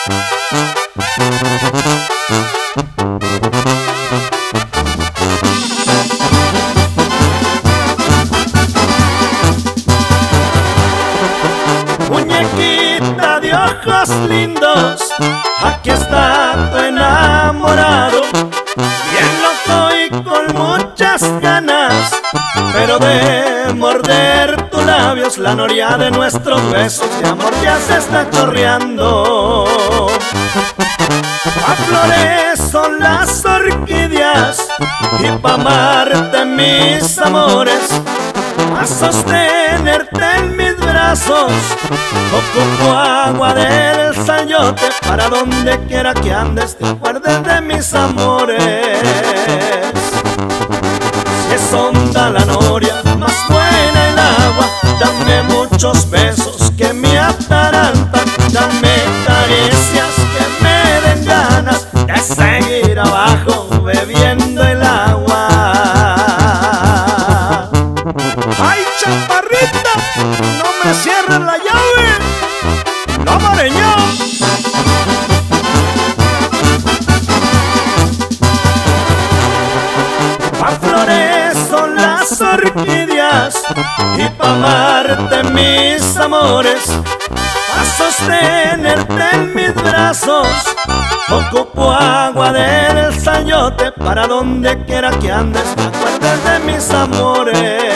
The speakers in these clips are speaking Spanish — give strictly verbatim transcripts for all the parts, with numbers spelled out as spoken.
Muñequita de ojos lindos, aquí está tu enamorado, bien loco y con muchas ganas, pero de morder tus labios la noria de nuestros besos de amor ya se está chorreando. A flores son las orquídeas y pa' amarte mis amores, a sostenerte en mis brazos ocupo agua del sayote, para donde quiera que andes te acuerdes de mis amores. Si es honda la noria, más buena el agua, dame muchos besos que me atarantan, dame caricias que me den ganas de seguir abajo bebiendo el agua. ¡Ay, chaparrita! ¡No me cierres la llave! ¡No, mareño! A flores son las orquídeas y pa' amarte mis amores, a sostenerte en mis brazos ocupo agua del sayote, para donde quiera que andes te acuerdes de mis amores.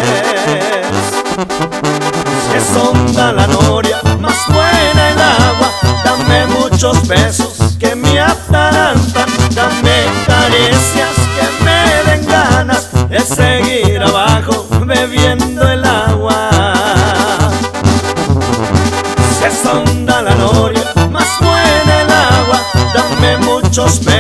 Si es honda la noria, más buena el agua, dame muchos besos que me atarantan, dame caricias que me den ganas de seguir abajo bebiendo el agua. Si es honda la noria, más buena el agua, dame muchos besos